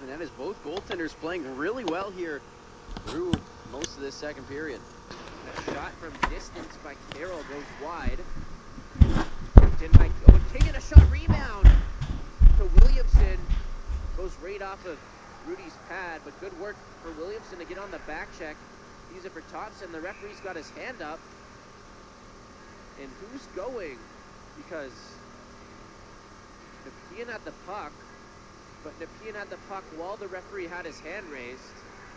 the net as both goaltenders playing really well here through most of this second period. A shot from distance by Carroll goes wide. Taking a shot rebound to Williamson. Goes right off of Rudy's pad, but good work for Williamson to get on the back check. Use it for Thompson. The referee's got his hand up. And who's going? Because Nepean had the puck, but Nepean had the puck while the referee had his hand raised.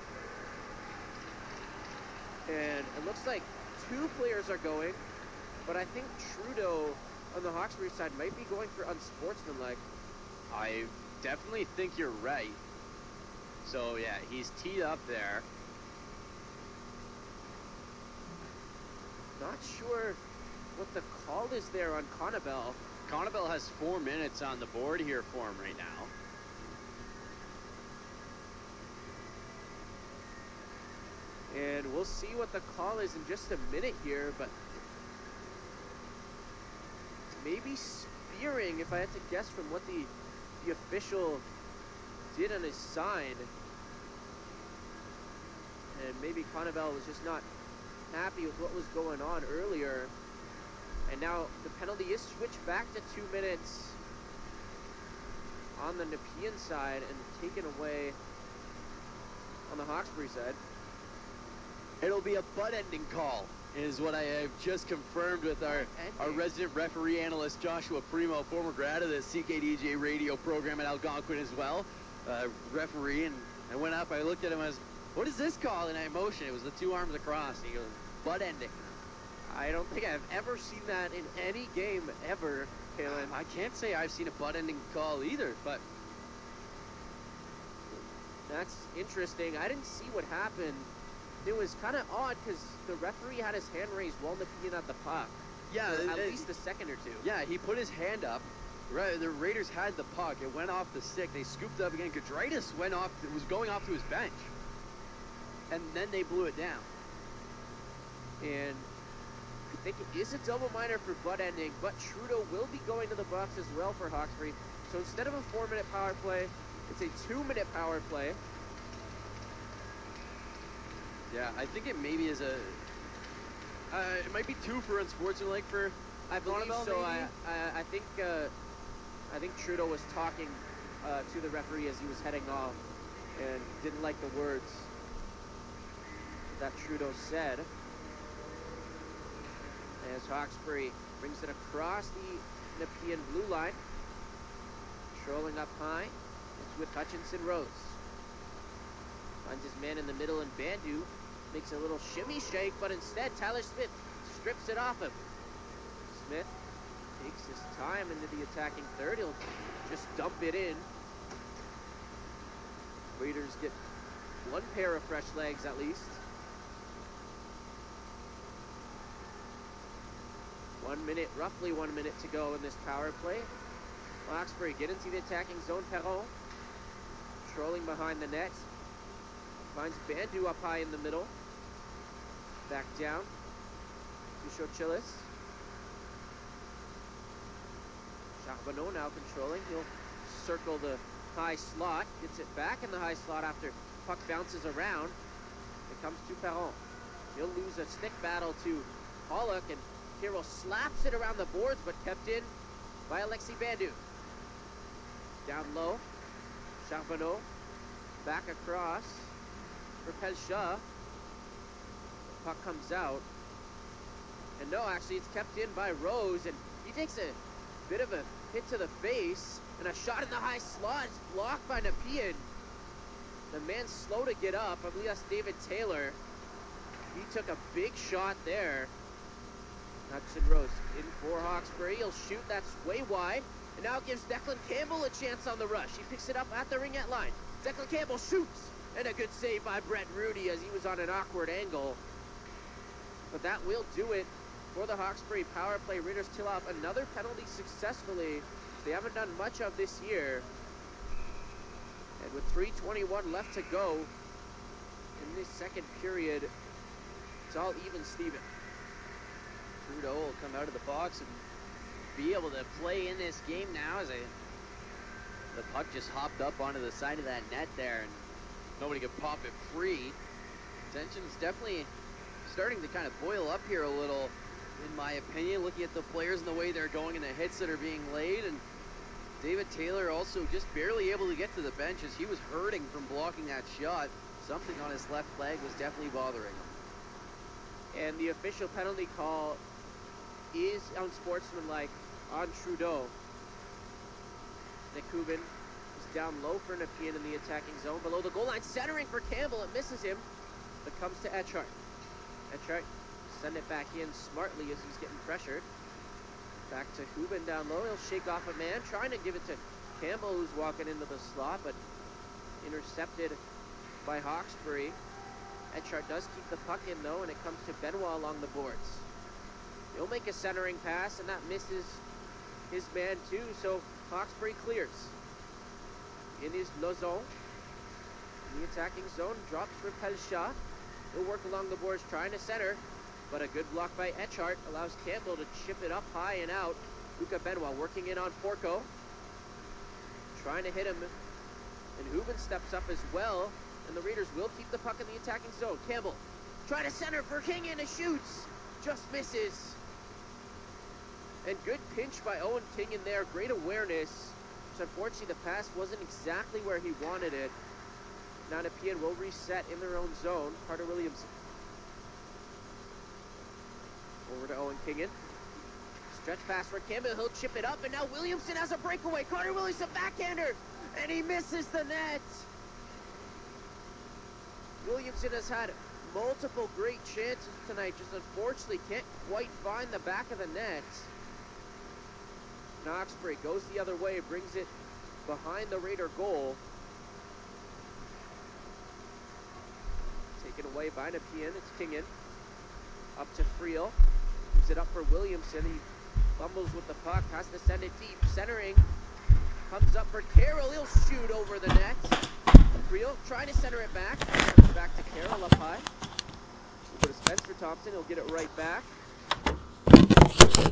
And it looks like two players are going, but I think Trudeau on the Hawkesbury side might be going for unsportsmanlike. I definitely think you're right. So yeah, he's teed up there. Not sure what the call is there on Connabelle. Connabelle has 4 minutes on the board here for him right now. And we'll see what the call is in just a minute here, but maybe spearing, if I had to guess from what the official did on his sign. And maybe Connabelle was just not happy with what was going on earlier. And now the penalty is switched back to 2 minutes on the Nepean side and taken away on the Hawkesbury side. It'll be a butt-ending call, is what I have just confirmed with our resident referee analyst, Joshua Primo, former grad of the CKDJ radio program at Algonquin as well. Referee, and I went up, I looked at him, I was, what is this call? And I motioned, it was the 2 arms across. He goes, butt-ending. I don't think I've ever seen that in any game ever, Kalen. I can't say I've seen a butt-ending call either, but that's interesting. I didn't see what happened. It was kind of odd because the referee had his hand raised while Nepean had the puck. Yeah, at least a second or two. Yeah, he put his hand up. Right, the Raiders had the puck. It went off the stick. They scooped up again. Gudritis was going off to his bench, and then they blew it down. And I think it is a double minor for butt ending, but Trudeau will be going to the box as well for Hawkesbury. So instead of a 4-minute power play, it's a 2-minute power play. Yeah, I think it maybe is a. It might be 2 for unsportsmanlike for. I believe so. I think Trudeau was talking to the referee as he was heading off, and didn't like the words that Trudeau said. As Hawkesbury brings it across the Nepean blue line, trolling up high. It's with Hutchinson Rose. Finds his man in the middle, and Bandu makes a little shimmy shake, but instead Tyler Smith strips it off him. Smith takes his time into the attacking third. He'll just dump it in. Raiders get 1 pair of fresh legs at least. 1 minute, roughly 1 minute to go in this power play. Hawkesbury get into the attacking zone. Perron trolling behind the net. Finds Bandu up high in the middle. Back down to Chochilis. Charbonneau now controlling. He'll circle the high slot. Gets it back in the high slot after puck bounces around. It comes to Perron. He'll lose a stick battle to Pollock, and Carroll slaps it around the boards, but kept in by Alexis Bandu. Down low. Charbonneau back across for Pelcha. Puck comes out. And no, actually, it's kept in by Rose, and he takes a bit of a hit to the face, and a shot in the high slot is blocked by Nepean. The man's slow to get up. I believe that's David Taylor. He took a big shot there. Hudson Rose in for Hawkesbury. He'll shoot. That's way wide. And now gives Declan Campbell a chance on the rush. He picks it up at the ringette line. Declan Campbell shoots. And a good save by Brett Rudy as he was on an awkward angle. But that will do it for the Hawkesbury power play. Raiders till off another penalty successfully. They haven't done much of this year. And with 3:21 left to go in this second period, it's all even, Steven. Trudeau will come out of the box and be able to play in this game now as The puck just hopped up onto the side of that net there, and nobody could pop it free. Tension's definitely starting to kind of boil up here a little, in my opinion, looking at the players and the way they're going and the hits that are being laid. And David Taylor also just barely able to get to the bench as he was hurting from blocking that shot. Something on his left leg was definitely bothering him. And the official penalty call is unsportsmanlike on Trudeau. Nick Cuban is down low for Nepean in the attacking zone. Below the goal line, centering for Campbell. It misses him, but comes to Etchart. Etchart send it back in smartly as he's getting pressured. Back to Cuban down low. He'll shake off a man, trying to give it to Campbell, who's walking into the slot, but intercepted by Hawkesbury. Etchart does keep the puck in, though, and it comes to Benoit along the boards. He'll make a centering pass, and that misses his man, too, so Hawkesbury clears. In his zone, in the attacking zone, drops for Pelchat. He'll work along the boards, trying to center, but a good block by Etchart allows Campbell to chip it up high and out. Luca Benoit working in on Porco, trying to hit him, and Hubin steps up as well, and the Raiders will keep the puck in the attacking zone. Campbell trying to center for Kingan, and shoots, just misses. And good pinch by Owen Kingan there, great awareness. So unfortunately the pass wasn't exactly where he wanted it. Now Nepean will reset in their own zone. Carter Williamson. Over to Owen Kingan. Stretch pass for Campbell, he'll chip it up, and now Williamson has a breakaway. Carter Williamson backhander, and he misses the net. Williamson has had multiple great chances tonight, just unfortunately can't quite find the back of the net. Hawkesbury goes the other way, brings it behind the Raider goal. Taken away by Nepean, it's Kingan. Up to Friel, gives it up for Williamson. He fumbles with the puck, has to send it deep. Centering, comes up for Carroll, he'll shoot over the net. Friel trying to center it back. Back to Carroll up high. We'll go to Spencer Thompson, he'll get it right back.